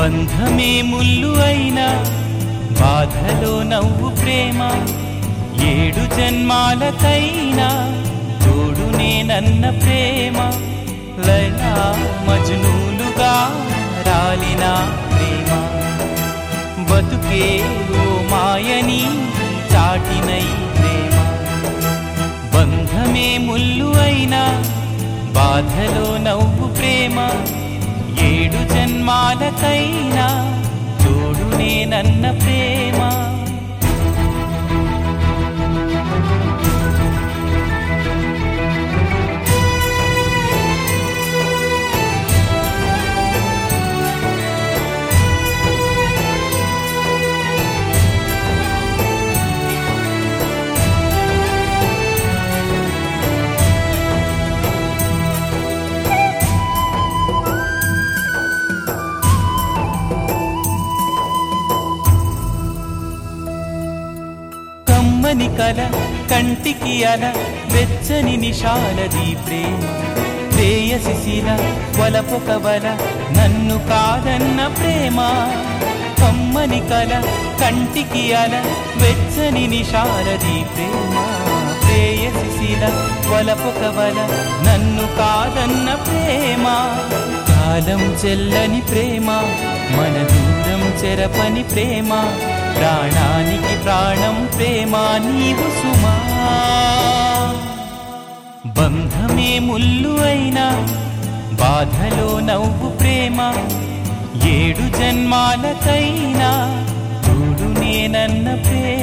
బంధమే ముల్లు అయినా బాధలో నవ్వు ప్రేమ 7 జన్మాలకైనా తోడు నేనన్న ప్రేమ లైలా మజ్నూలుగా రాలిన ప్రేమ బతుకే ఓ మాయని చాటినై ప్రేమ బంధమే ముల్లు అయినా బాధలో నవ్వు ప్రేమ 7 జన్మాలకైనా తోడు నేనన్న ప్రేమ కమ్మని కల కంటికి అల వెచ్చని నిషాలది ప్రేమ ప్రేయసిశిల వలపొక వల నన్ను కాదన్న ప్రేమ కమ్మని కల కంటికి అల వెచ్చని నిషాలది ప్రేమ ప్రేయసిశిల వలపొక వల నన్ను కాదన్న ప్రేమ కాలం చెల్లని ప్రేమ మన దూరం చెరపని ప్రేమ ప్రాణానికి ప్రాణం ప్రేమ నీవు సుమా బంధమే ముల్లు అయినా బాధలో నవ్వు ప్రేమ 7 జన్మాలకైనా తోడు నేనన్న ప్రేమ